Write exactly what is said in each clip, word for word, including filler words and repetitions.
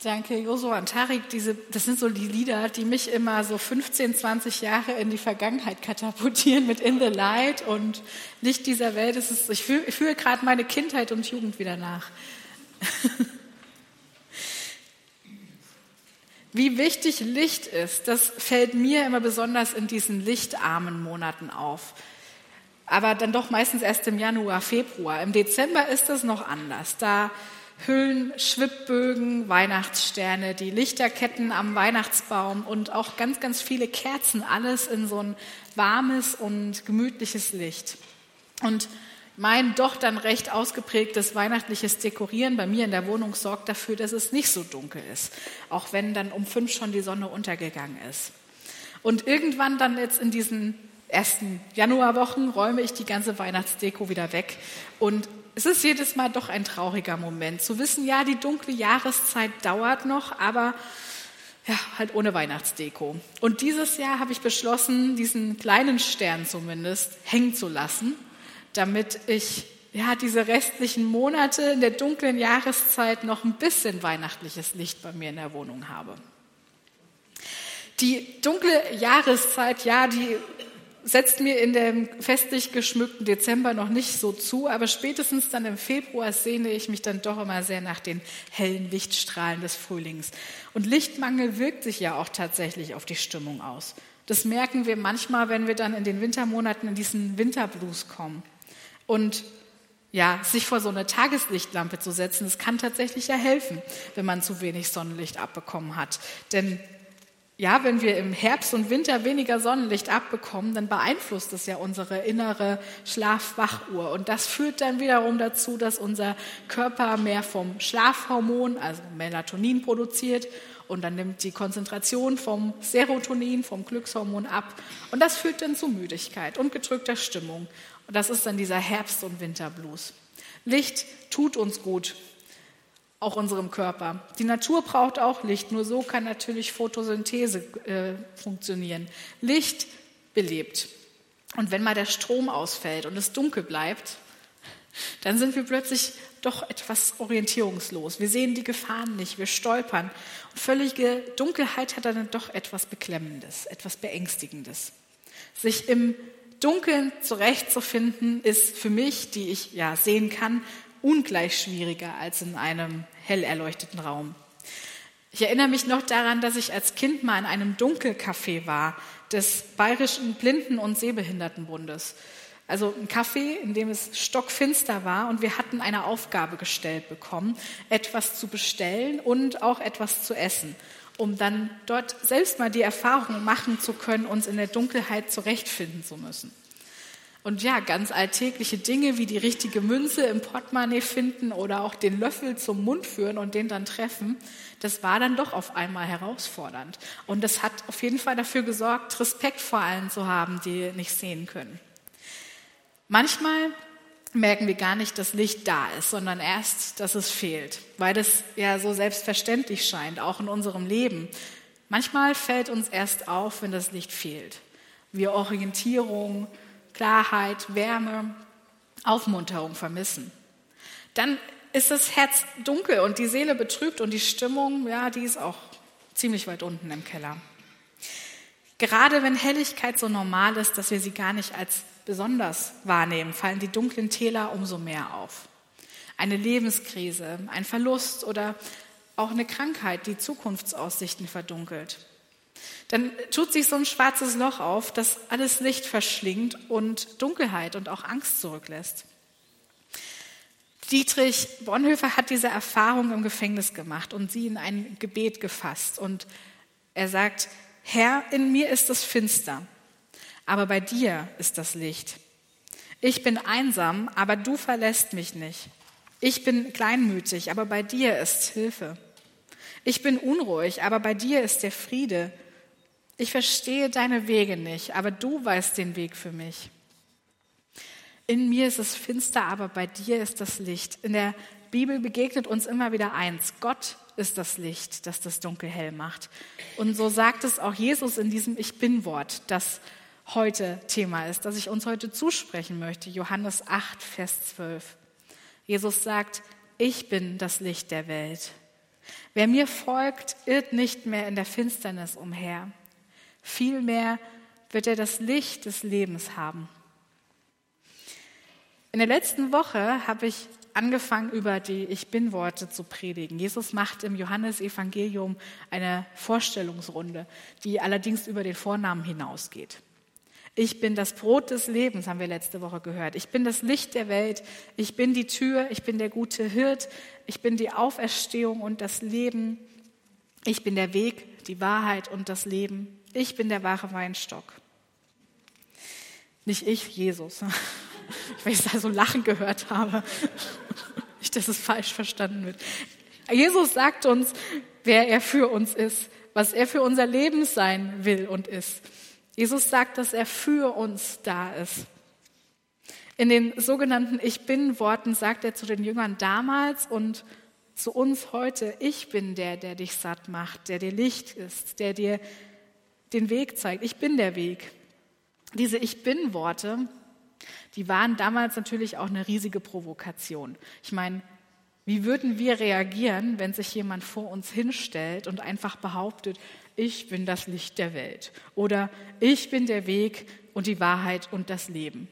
Danke, Josua und Tarik. Diese, das sind so die Lieder, die mich immer so fünfzehn, zwanzig Jahre in die Vergangenheit katapultieren mit In the Light und Licht dieser Welt. Das ist, ich fühle fühl gerade meine Kindheit und Jugend wieder nach. Wie wichtig Licht ist, das fällt mir immer besonders in diesen lichtarmen Monaten auf. Aber dann doch meistens erst im Januar, Februar. Im Dezember ist das noch anders. Da hüllen Schwibbögen, Weihnachtssterne, die Lichterketten am Weihnachtsbaum und auch ganz, ganz viele Kerzen, alles in so ein warmes und gemütliches Licht. Und mein doch dann recht ausgeprägtes weihnachtliches Dekorieren bei mir in der Wohnung sorgt dafür, dass es nicht so dunkel ist, auch wenn dann um fünf schon die Sonne untergegangen ist. Und irgendwann dann jetzt in diesen ersten Januarwochen räume ich die ganze Weihnachtsdeko wieder weg und es ist jedes Mal doch ein trauriger Moment, zu wissen, ja, die dunkle Jahreszeit dauert noch, aber ja, halt ohne Weihnachtsdeko. Und dieses Jahr habe ich beschlossen, diesen kleinen Stern zumindest hängen zu lassen, damit ich ja diese restlichen Monate in der dunklen Jahreszeit noch ein bisschen weihnachtliches Licht bei mir in der Wohnung habe. Die dunkle Jahreszeit, ja, die setzt mir in dem festlich geschmückten Dezember noch nicht so zu, aber spätestens dann im Februar sehne ich mich dann doch immer sehr nach den hellen Lichtstrahlen des Frühlings. Und Lichtmangel wirkt sich ja auch tatsächlich auf die Stimmung aus. Das merken wir manchmal, wenn wir dann in den Wintermonaten in diesen Winterblues kommen. Und ja, sich vor so eine Tageslichtlampe zu setzen, das kann tatsächlich ja helfen, wenn man zu wenig Sonnenlicht abbekommen hat. Denn ja, wenn wir im Herbst und Winter weniger Sonnenlicht abbekommen, dann beeinflusst das ja unsere innere Schlaf-Wach-Uhr. Und das führt dann wiederum dazu, dass unser Körper mehr vom Schlafhormon, also Melatonin, produziert. Und dann nimmt die Konzentration vom Serotonin, vom Glückshormon ab. Und das führt dann zu Müdigkeit und gedrückter Stimmung. Und das ist dann dieser Herbst- und Winterblues. Licht tut uns gut. Auch unserem Körper. Die Natur braucht auch Licht, nur so kann natürlich Photosynthese äh, funktionieren. Licht belebt. Und wenn mal der Strom ausfällt und es dunkel bleibt, dann sind wir plötzlich doch etwas orientierungslos. Wir sehen die Gefahren nicht, wir stolpern. Und völlige Dunkelheit hat dann doch etwas Beklemmendes, etwas Beängstigendes. Sich im Dunkeln zurechtzufinden, ist für mich, die ich ja sehen kann, ungleich schwieriger als in einem hell erleuchteten Raum. Ich erinnere mich noch daran, dass ich als Kind mal in einem Dunkelcafé war, des Bayerischen Blinden- und Sehbehindertenbundes. Also ein Café, in dem es stockfinster war und wir hatten eine Aufgabe gestellt bekommen, etwas zu bestellen und auch etwas zu essen, um dann dort selbst mal die Erfahrung machen zu können, uns in der Dunkelheit zurechtfinden zu müssen. Und ja, ganz alltägliche Dinge wie die richtige Münze im Portemonnaie finden oder auch den Löffel zum Mund führen und den dann treffen, das war dann doch auf einmal herausfordernd. Und das hat auf jeden Fall dafür gesorgt, Respekt vor allen zu haben, die nicht sehen können. Manchmal merken wir gar nicht, dass Licht da ist, sondern erst, dass es fehlt, weil das ja so selbstverständlich scheint, auch in unserem Leben. Manchmal fällt uns erst auf, wenn das Licht fehlt. Wir Orientierung, Klarheit, Wärme, Aufmunterung vermissen. Dann ist das Herz dunkel und die Seele betrübt und die Stimmung, ja, die ist auch ziemlich weit unten im Keller. Gerade wenn Helligkeit so normal ist, dass wir sie gar nicht als besonders wahrnehmen, fallen die dunklen Täler umso mehr auf. Eine Lebenskrise, ein Verlust oder auch eine Krankheit, die Zukunftsaussichten verdunkelt. Dann tut sich so ein schwarzes Loch auf, das alles Licht verschlingt und Dunkelheit und auch Angst zurücklässt. Dietrich Bonhoeffer hat diese Erfahrung im Gefängnis gemacht und sie in ein Gebet gefasst. Und er sagt, Herr, in mir ist es finster, aber bei dir ist das Licht. Ich bin einsam, aber du verlässt mich nicht. Ich bin kleinmütig, aber bei dir ist Hilfe. Ich bin unruhig, aber bei dir ist der Friede. Ich verstehe deine Wege nicht, aber du weißt den Weg für mich. In mir ist es finster, aber bei dir ist das Licht. In der Bibel begegnet uns immer wieder eins. Gott ist das Licht, das das Dunkel hell macht. Und so sagt es auch Jesus in diesem Ich-Bin-Wort, das heute Thema ist, das ich uns heute zusprechen möchte. Johannes acht, Vers zwölf. Jesus sagt, ich bin das Licht der Welt. Wer mir folgt, irrt nicht mehr in der Finsternis umher. Vielmehr wird er das Licht des Lebens haben. In der letzten Woche habe ich angefangen, über die Ich-Bin-Worte zu predigen. Jesus macht im Johannesevangelium eine Vorstellungsrunde, die allerdings über den Vornamen hinausgeht. Ich bin das Brot des Lebens, haben wir letzte Woche gehört. Ich bin das Licht der Welt. Ich bin die Tür. Ich bin der gute Hirt. Ich bin die Auferstehung und das Leben. Ich bin der Weg, die Wahrheit und das Leben. Ich bin der wahre Weinstock. Nicht ich, Jesus. Weil ich da so Lachen gehört habe. Nicht, dass es falsch verstanden wird. Jesus sagt uns, wer er für uns ist, was er für unser Leben sein will und ist. Jesus sagt, dass er für uns da ist. In den sogenannten Ich-Bin-Worten sagt er zu den Jüngern damals und zu uns heute, ich bin der, der dich satt macht, der dir Licht ist, der dir den Weg zeigt. Ich bin der Weg. Diese Ich-Bin-Worte, die waren damals natürlich auch eine riesige Provokation. Ich meine, wie würden wir reagieren, wenn sich jemand vor uns hinstellt und einfach behauptet, ich bin das Licht der Welt oder ich bin der Weg und die Wahrheit und das Leben?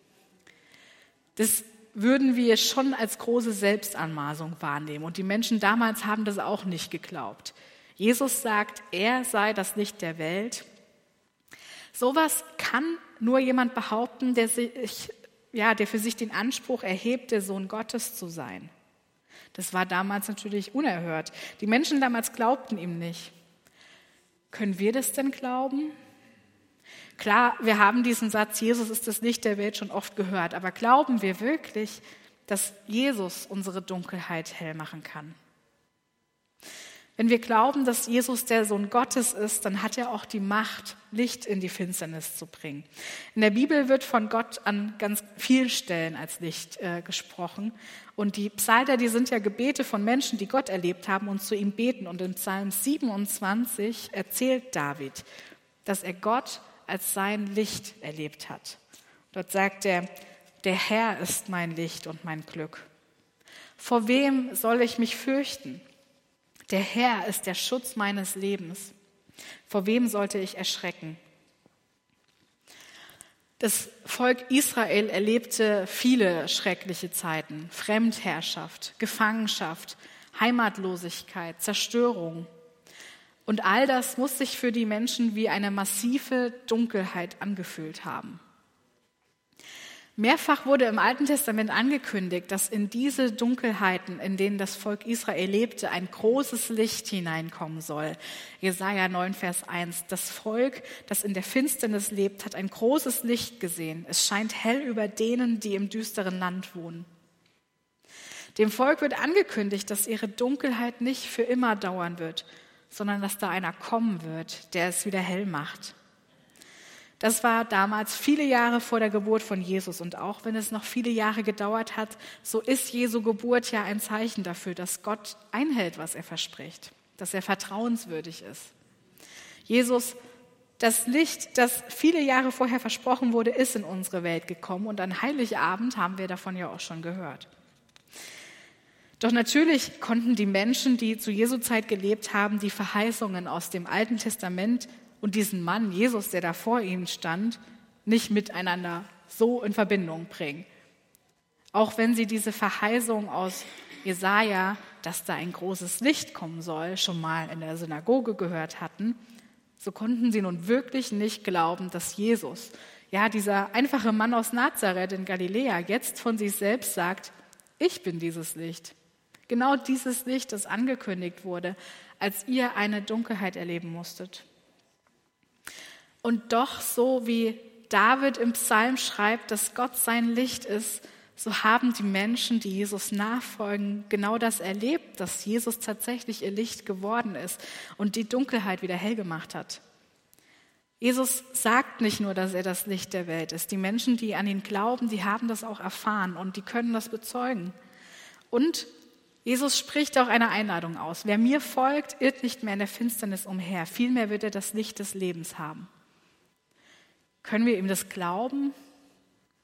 Das würden wir schon als große Selbstanmaßung wahrnehmen. Und die Menschen damals haben das auch nicht geglaubt. Jesus sagt, er sei das Licht der Welt. Sowas kann nur jemand behaupten, der, sich, ja, der für sich den Anspruch erhebt, der Sohn Gottes zu sein. Das war damals natürlich unerhört. Die Menschen damals glaubten ihm nicht. Können wir das denn glauben? Klar, wir haben diesen Satz, Jesus ist das Licht der Welt, schon oft gehört. Aber glauben wir wirklich, dass Jesus unsere Dunkelheit hell machen kann? Wenn wir glauben, dass Jesus der Sohn Gottes ist, dann hat er auch die Macht, Licht in die Finsternis zu bringen. In der Bibel wird von Gott an ganz vielen Stellen als Licht äh, gesprochen. Und die Psalter, die sind ja Gebete von Menschen, die Gott erlebt haben und zu ihm beten. Und in Psalm siebenundzwanzig erzählt David, dass er Gott als sein Licht erlebt hat. Dort sagt er, der Herr ist mein Licht und mein Glück. Vor wem soll ich mich fürchten? Der Herr ist der Schutz meines Lebens. Vor wem sollte ich erschrecken? Das Volk Israel erlebte viele schreckliche Zeiten. Fremdherrschaft, Gefangenschaft, Heimatlosigkeit, Zerstörung. Und all das muss sich für die Menschen wie eine massive Dunkelheit angefühlt haben. Mehrfach wurde im Alten Testament angekündigt, dass in diese Dunkelheiten, in denen das Volk Israel lebte, ein großes Licht hineinkommen soll. Jesaja neun, Vers eins. Das Volk, das in der Finsternis lebt, hat ein großes Licht gesehen. Es scheint hell über denen, die im düsteren Land wohnen. Dem Volk wird angekündigt, dass ihre Dunkelheit nicht für immer dauern wird, sondern dass da einer kommen wird, der es wieder hell macht. Das war damals viele Jahre vor der Geburt von Jesus. Und auch wenn es noch viele Jahre gedauert hat, so ist Jesu Geburt ja ein Zeichen dafür, dass Gott einhält, was er verspricht, dass er vertrauenswürdig ist. Jesus, das Licht, das viele Jahre vorher versprochen wurde, ist in unsere Welt gekommen. Und an Heiligabend haben wir davon ja auch schon gehört. Doch natürlich konnten die Menschen, die zu Jesu Zeit gelebt haben, die Verheißungen aus dem Alten Testament und diesen Mann, Jesus, der da vor ihnen stand, nicht miteinander so in Verbindung bringen. Auch wenn sie diese Verheißung aus Jesaja, dass da ein großes Licht kommen soll, schon mal in der Synagoge gehört hatten, so konnten sie nun wirklich nicht glauben, dass Jesus, ja, dieser einfache Mann aus Nazareth in Galiläa, jetzt von sich selbst sagt, ich bin dieses Licht. Genau dieses Licht, das angekündigt wurde, als ihr eine Dunkelheit erleben musstet. Und doch, so wie David im Psalm schreibt, dass Gott sein Licht ist, so haben die Menschen, die Jesus nachfolgen, genau das erlebt, dass Jesus tatsächlich ihr Licht geworden ist und die Dunkelheit wieder hell gemacht hat. Jesus sagt nicht nur, dass er das Licht der Welt ist. Die Menschen, die an ihn glauben, die haben das auch erfahren und die können das bezeugen. Und Jesus spricht auch eine Einladung aus. Wer mir folgt, irrt nicht mehr in der Finsternis umher. Vielmehr wird er das Licht des Lebens haben. Können wir ihm das glauben?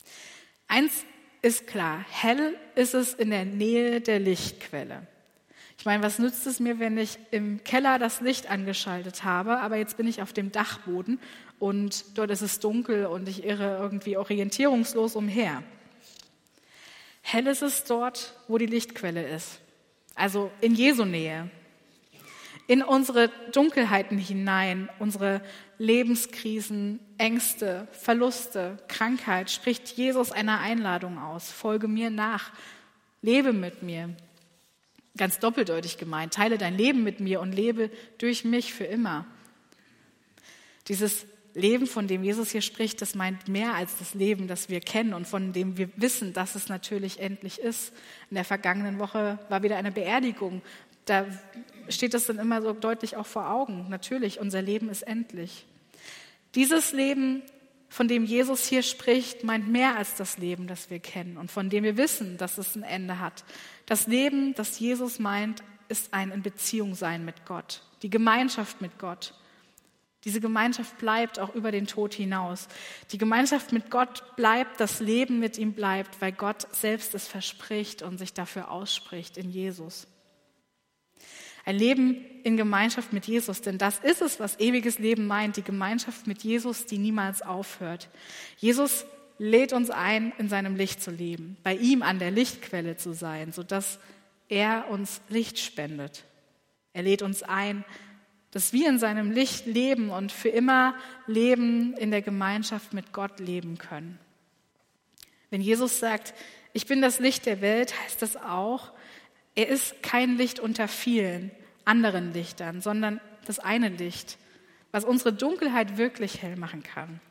Eins ist klar, hell ist es in der Nähe der Lichtquelle. Ich meine, was nützt es mir, wenn ich im Keller das Licht angeschaltet habe, aber jetzt bin ich auf dem Dachboden und dort ist es dunkel und ich irre irgendwie orientierungslos umher. Hell ist es dort, wo die Lichtquelle ist, also in Jesu Nähe. In unsere Dunkelheiten hinein, unsere Lebenskrisen, Ängste, Verluste, Krankheit, spricht Jesus eine Einladung aus. Folge mir nach, lebe mit mir. Ganz doppeldeutig gemeint, teile dein Leben mit mir und lebe durch mich für immer. Dieses Leben, von dem Jesus hier spricht, das meint mehr als das Leben, das wir kennen und von dem wir wissen, dass es natürlich endlich ist. In der vergangenen Woche war wieder eine Beerdigung. Da steht das dann immer so deutlich auch vor Augen. Natürlich, unser Leben ist endlich. Dieses Leben, von dem Jesus hier spricht, meint mehr als das Leben, das wir kennen und von dem wir wissen, dass es ein Ende hat. Das Leben, das Jesus meint, ist ein in Beziehung sein mit Gott, die Gemeinschaft mit Gott. Diese Gemeinschaft bleibt auch über den Tod hinaus. Die Gemeinschaft mit Gott bleibt, das Leben mit ihm bleibt, weil Gott selbst es verspricht und sich dafür ausspricht in Jesus. Ein Leben in Gemeinschaft mit Jesus, denn das ist es, was ewiges Leben meint, die Gemeinschaft mit Jesus, die niemals aufhört. Jesus lädt uns ein, in seinem Licht zu leben, bei ihm an der Lichtquelle zu sein, sodass er uns Licht spendet. Er lädt uns ein, dass wir in seinem Licht leben und für immer leben, in der Gemeinschaft mit Gott leben können. Wenn Jesus sagt, ich bin das Licht der Welt, heißt das auch, er ist kein Licht unter vielen anderen Lichtern, sondern das eine Licht, was unsere Dunkelheit wirklich hell machen kann.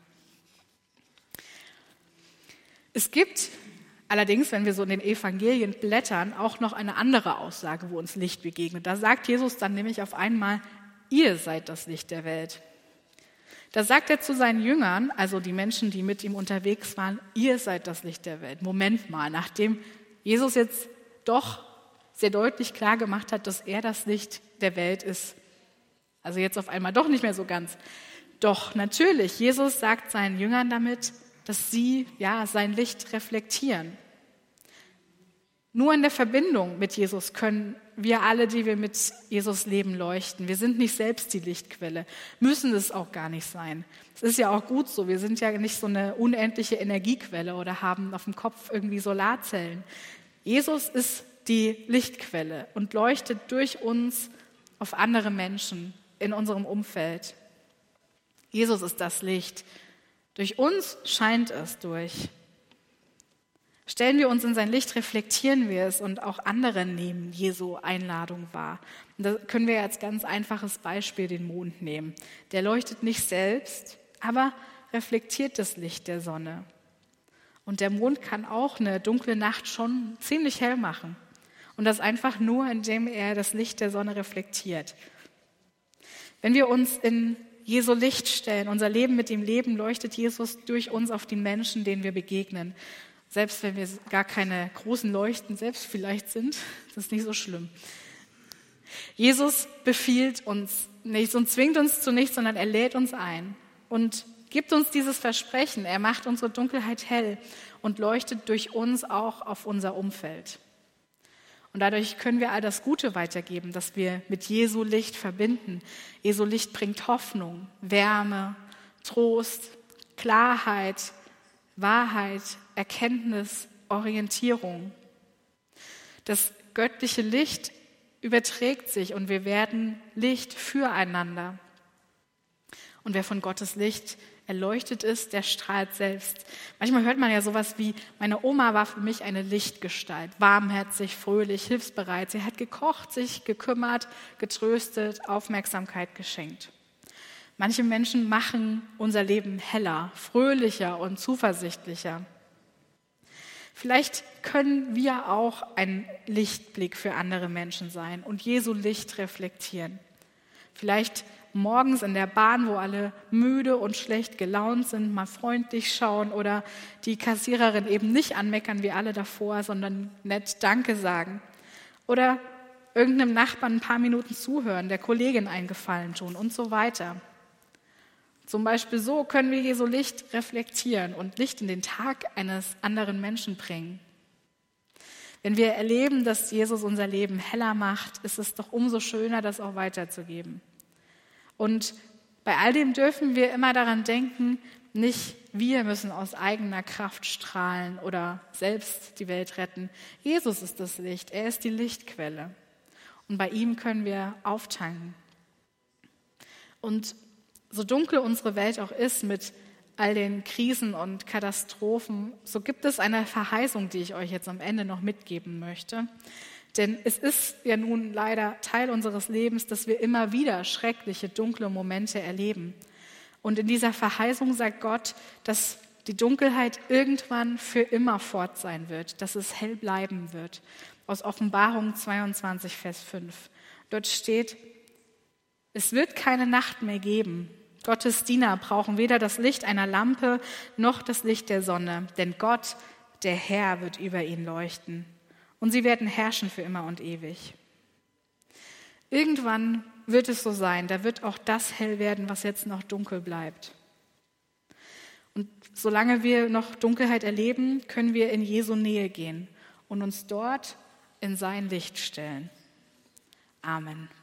Es gibt allerdings, wenn wir so in den Evangelien blättern, auch noch eine andere Aussage, wo uns Licht begegnet. Da sagt Jesus dann nämlich auf einmal, ihr seid das Licht der Welt. Da sagt er zu seinen Jüngern, also die Menschen, die mit ihm unterwegs waren, ihr seid das Licht der Welt. Moment mal, nachdem Jesus jetzt doch sehr deutlich klar gemacht hat, dass er das Licht der Welt ist. Also jetzt auf einmal doch nicht mehr so ganz. Doch natürlich, Jesus sagt seinen Jüngern damit, dass sie ja sein Licht reflektieren. Nur in der Verbindung mit Jesus können wir alle, die wir mit Jesus leben, leuchten. Wir sind nicht selbst die Lichtquelle, müssen es auch gar nicht sein. Es ist ja auch gut so, wir sind ja nicht so eine unendliche Energiequelle oder haben auf dem Kopf irgendwie Solarzellen. Jesus ist die Lichtquelle und leuchtet durch uns auf andere Menschen in unserem Umfeld. Jesus ist das Licht. Durch uns scheint es durch. Stellen wir uns in sein Licht, reflektieren wir es und auch andere nehmen Jesu Einladung wahr. Und da können wir als ganz einfaches Beispiel den Mond nehmen. Der leuchtet nicht selbst, aber reflektiert das Licht der Sonne. Und der Mond kann auch eine dunkle Nacht schon ziemlich hell machen. Und das einfach nur, indem er das Licht der Sonne reflektiert. Wenn wir uns in Jesu Licht stellen, unser Leben mit ihm leben, leuchtet Jesus durch uns auf die Menschen, denen wir begegnen. Selbst wenn wir gar keine großen Leuchten selbst vielleicht sind, das ist nicht so schlimm. Jesus befiehlt uns nichts und zwingt uns zu nichts, sondern er lädt uns ein und gibt uns dieses Versprechen. Er macht unsere Dunkelheit hell und leuchtet durch uns auch auf unser Umfeld. Und dadurch können wir all das Gute weitergeben, das wir mit Jesu Licht verbinden. Jesu Licht bringt Hoffnung, Wärme, Trost, Klarheit, Wahrheit, Erkenntnis, Orientierung. Das göttliche Licht überträgt sich und wir werden Licht füreinander. Und wer von Gottes Licht erleuchtet ist, der strahlt selbst. Manchmal hört man ja sowas wie, meine Oma war für mich eine Lichtgestalt, warmherzig, fröhlich, hilfsbereit. Sie hat gekocht, sich gekümmert, getröstet, Aufmerksamkeit geschenkt. Manche Menschen machen unser Leben heller, fröhlicher und zuversichtlicher. Vielleicht können wir auch ein Lichtblick für andere Menschen sein und Jesu Licht reflektieren. Vielleicht morgens in der Bahn, wo alle müde und schlecht gelaunt sind, mal freundlich schauen oder die Kassiererin eben nicht anmeckern wie alle davor, sondern nett Danke sagen. Oder irgendeinem Nachbarn ein paar Minuten zuhören, der Kollegin einen Gefallen tun und so weiter. Zum Beispiel so können wir Jesu Licht reflektieren und Licht in den Tag eines anderen Menschen bringen. Wenn wir erleben, dass Jesus unser Leben heller macht, ist es doch umso schöner, das auch weiterzugeben. Und bei all dem dürfen wir immer daran denken, nicht wir müssen aus eigener Kraft strahlen oder selbst die Welt retten. Jesus ist das Licht, er ist die Lichtquelle. Und bei ihm können wir auftanken. Und so dunkel unsere Welt auch ist mit all den Krisen und Katastrophen, so gibt es eine Verheißung, die ich euch jetzt am Ende noch mitgeben möchte. Denn es ist ja nun leider Teil unseres Lebens, dass wir immer wieder schreckliche, dunkle Momente erleben. Und in dieser Verheißung sagt Gott, dass die Dunkelheit irgendwann für immer fort sein wird, dass es hell bleiben wird. Aus Offenbarung zweiundzwanzig, Vers fünf. Dort steht, es wird keine Nacht mehr geben. Gottes Diener brauchen weder das Licht einer Lampe noch das Licht der Sonne, denn Gott, der Herr, wird über ihnen leuchten. Und sie werden herrschen für immer und ewig. Irgendwann wird es so sein, da wird auch das hell werden, was jetzt noch dunkel bleibt. Und solange wir noch Dunkelheit erleben, können wir in Jesu Nähe gehen und uns dort in sein Licht stellen. Amen.